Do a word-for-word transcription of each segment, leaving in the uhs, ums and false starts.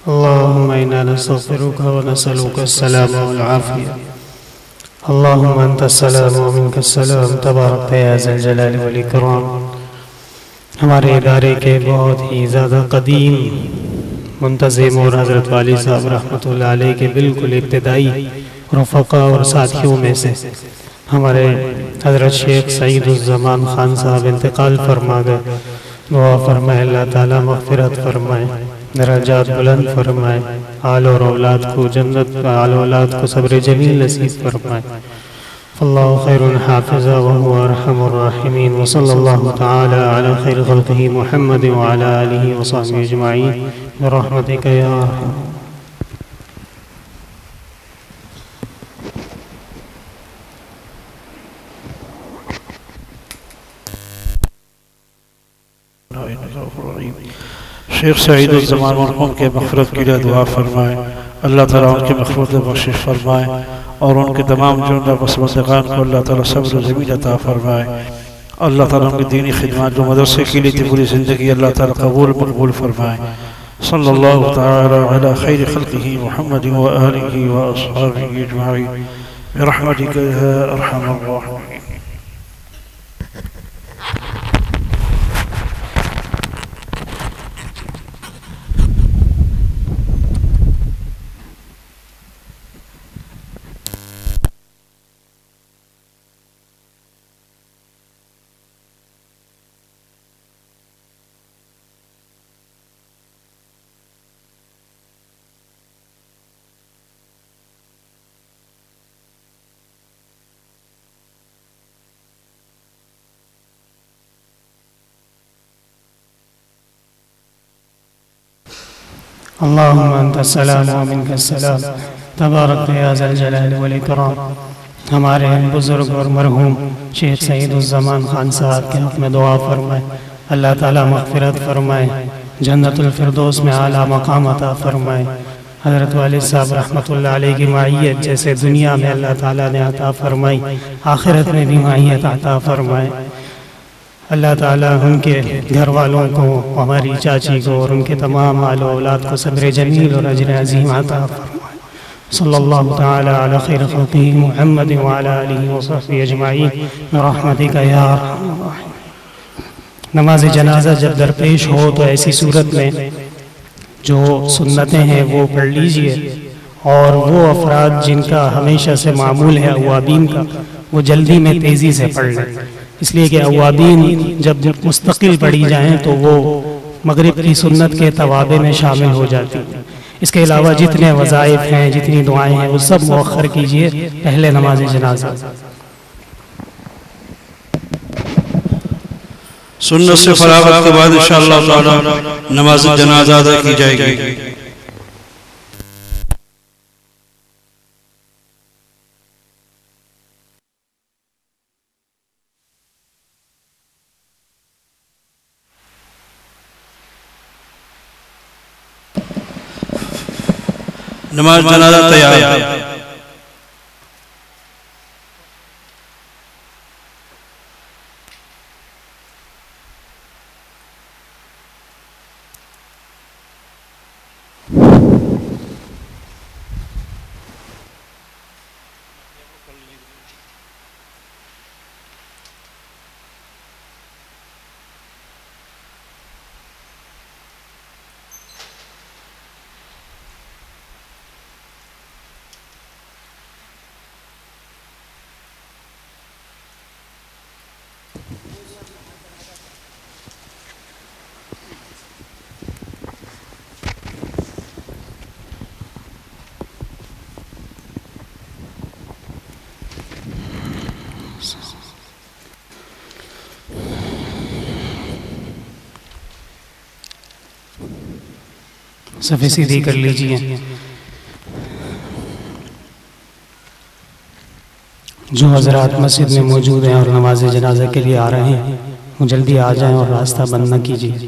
अल्लाहुम्मा इन्ना नस्तग़फ़िरुका व नसअलुका अस्सलाम वल आफ़िया। अल्लाहुम्मा अंतस्सलाम व मिनकस्सलाम तबारकता या ज़ल जलाली वल इकराम। हमारे इदारे के बहुत ही ज़्यादा कदीम मुंतज़िम और हज़रत वाली साहब रहमतुल्लाह अलैह के बिल्कुल इब्तिदाई रफ़क़ा और साथियों में से हमारे हज़रत शेख सईदुज़्ज़मान ख़ान साहब इंतकाल फरमा गए। दुआ फरमाए अल्लाह ताला मग़फ़िरत फरमाए, दरजात बुलंद फरमाए, आल और औलाद को जन्नत आल औलाद को सब्र जमील नसीब फरमाए। अल्लाहु खैरुन हाफ़िज़ा व हुवा अरहमुर राहिमीन। व सल्लल्लाहु तआला अला खैरि ख़ल्क़िही मुहम्मद व अला आलिहि व सहबिहि अजमईन बिरहमतिका या अरहम। शेख सईदुज़्ज़मान मरहूम के मग़फ़िरत के लिए दुआ फरमाएँ। अल्लाह ताला उनकी मग़फ़िरत बख्शिश फरमाएँ और उनके तमाम जुमला पसमंदगान को अल्लाह ताला सब्र ज़मीन अता फरमाए। अल्लाह ताला उनकी दीनी खिदमत जो मदरसे के लिए थी पूरी ज़िंदगी अल्लाह ताला कबूल मकबूल फरमाए। सल्लल्लाहु तआला अला खैरि ख़ल्क़िही मुहम्मद व आलिहि व अस्हाबिही अजमईन बिरहमतिका या अरहमर राहिमीन। अल्लाहुम्मा अंतस्सलाम व मिनकस्सलाम तबारकता या ज़ल जलाली वल इकराम। हमारे बुज़ुर्ग और मरहूम शेख सईदुज़्ज़मान ख़ान साहब के हक़ में दुआ फरमाए, अल्लाह ताला मग़फ़िरत फरमाए, जन्नतुल फ़िरदौस में आला मक़ाम अता फरमाए। हज़रत वालिद साहब रहमतुल्लाह अलैह की माइयत जैसे दुनिया में अल्लाह ताला ने अता फरमाई, आखिरत में भी माइयत अता फरमाए। अल्लाह ताला उनके घर वालों को, हमारी चाची को और उनके तमाम आल औलाद को सब्र जमील और अजर अज़ीम अता फरमाए। सल्लल्लाहु तआला अला खैरि ख़ल्क़िही मुहम्मद व अला आलिहि व सहबिहि अजमईन बिरहमतिका या अरहमर राहिमीन। नमाज जनाजा जब दरपेश हो तो ऐसी सूरत में जो सुन्नतें हैं वो पढ़ लीजिए, और वो अफराद जिनका हमेशा से मामूल है अवाबीन का, वो जल्दी में तेज़ी से पढ़ लें, इसलिए कि अवाबीन जब मुस्तकिल पढ़ी जाएँ तो वो मगरिब की सुन्नत के तवाबे में शामिल हो जाती हैं। इसके अलावा जितने वज़ाइफ हैं, जितनी दुआएं हैं, वो सब मुअख्खर कीजिए पहले नमाज जनाजा। सुन्नत से फरागत के बाद इंशाअल्लाह ताला नमाज जनाजा अदा की जाएगी। नमाज जनाजा तैयार। सफ़े सीधी कर लीजिए। जो हज़रात मस्जिद में मौजूद हैं और नमाज जनाजा के लिए आ रहे हैं, वो जल्दी आ जाएं और रास्ता बंद न कीजिए।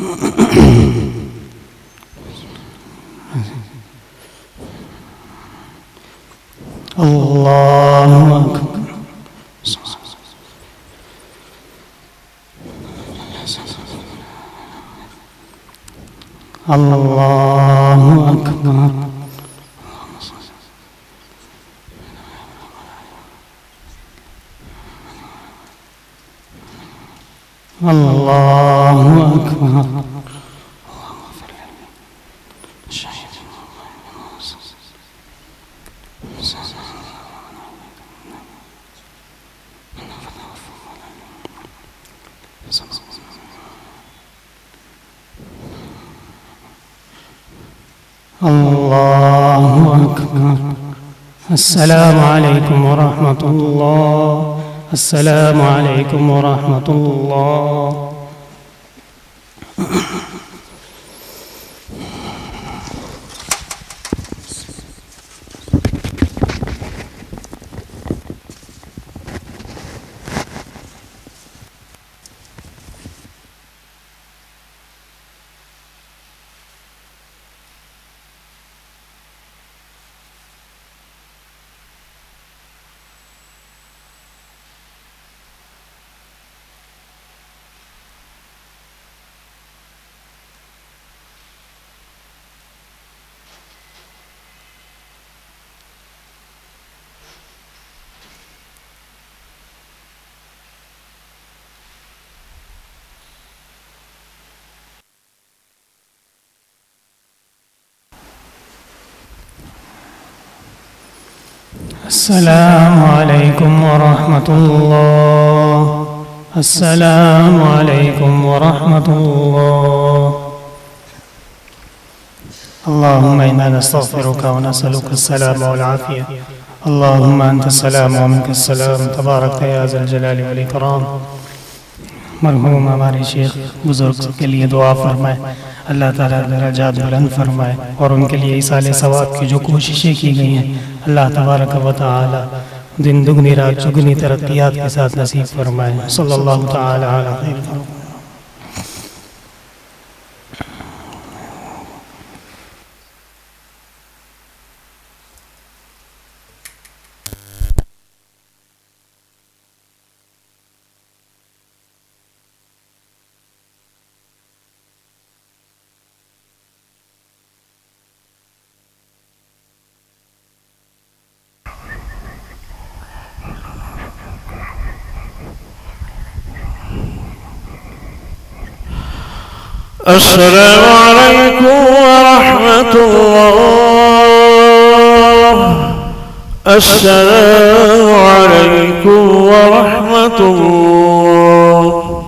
अल्लाहु अकबर। अल्लाहु अकबर। अल्लाहु अकबर। अल्लाहु अकबर। अस्सलामु अलैकुम व रहमतुल्लाह। अस्सलामु अलैकुम व रहमतुल्लाह। अस्सलामु अलैकुम व रहमतुल्लाह। अस्सलामु अलैकुम व रहमतुल्लाह। अल्लाहुम्मा इन्ना नस्तगफिरुका व नसअलुका अस्सलाम वल आफिया। अल्लाहुम्मा अंता अस्सलाम व मिनका अस्सलाम तबारकता या ज़ल जलाली वल इकराम। मरहूम हमारे शेख बुजुर्ग के लिए दुआ फरमाए, अल्लाह ताला दर्जात बुलंद फरमाए और उनके लिए इसाले सवाब की जो कोशिशें की गई हैं अल्लाह तबारक व तआला दिन दुगनी रात चुगनी तरक्कियात के साथ नसीब फरमाए। सल्लल्लाहु तआला अला खैर। السلام عليكم ورحمة الله. السلام عليكم ورحمة الله.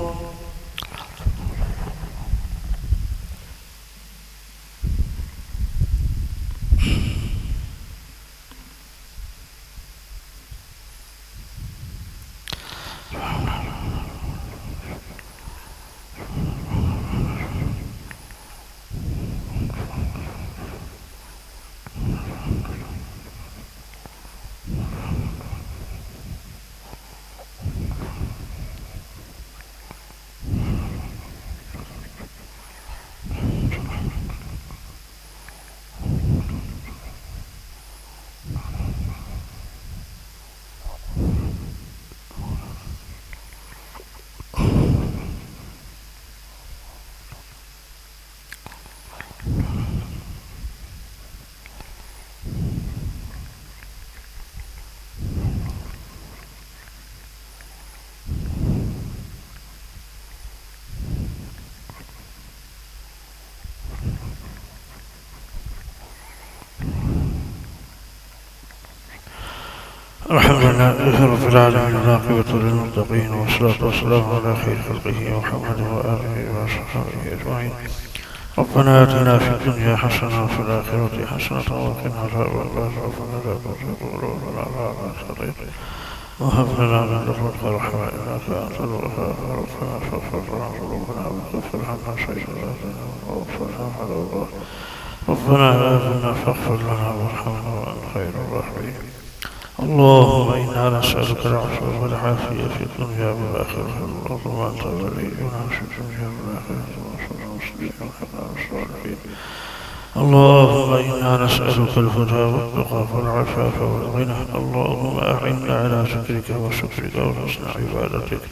الحمد لله رب العالمين والعاقبة للمتقين والصلاة والسلام على خير خلقه محمد وآله وصحبه أجمعين. ربنا آتنا في الدنيا حسنة وفي الآخرة حسنة وقنا عذاب النار. ربنا لا تزغ قلوبنا بعد إذ هديتنا وهب لنا من لدنك رحمة إنك أنت الوهاب. ربنا فاغفر لنا ذنوبنا وكفر عنا سيئاتنا وتوفنا على الله. ربنا آمنا فاغفر لنا وارحمنا وأنت خير الراحمين. اللهم إنا نسألك العفو والعافية في الدنيا والآخرة. اللهم أنت ولينا في الدنيا والآخرة وصل وسلم اللهم إنا نسألك الهدى والتقى والعفاف والغنى. اللهم أعنا على ذكرك وشكرك وحسن عبادتك.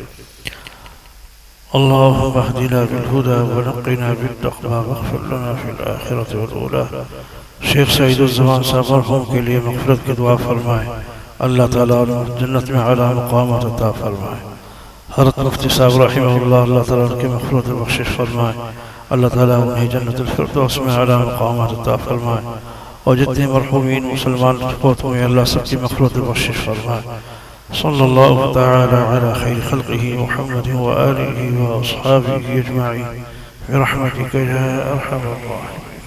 اللهم اهدنا بالهدى ونقنا بالتقوى واغفر لنا في الآخرة والأولى. शेख सईदुज़्ज़मान साहब मरहूम के लिए मग़फ़िरत की दुआ फरमाए। अल्लाह ताला जन्नत में आला मक़ामात अता फरमाए। हज़रत मुफ्ती साहब रहिमहुल्लाह अल्लाह ताला उनकी मग़फ़िरत व बख़्शिश फरमाए। अल्लाह ताला उन्हें जन्नतुल फ़िरदौस में आला मक़ामात अता फरमाए। और जितने मरहूमीन मुसलमान फ़ौत हुए अल्लाह सबकी मग़फ़िरत व बख़्शिश फरमाए। सल्लल्लाहु तआला अला खैरि ख़ल्क़िही मुहम्मदिन व आलिही व अस्हाबिही अजमईन बिरहमतिका या अरहमर राहिमीन।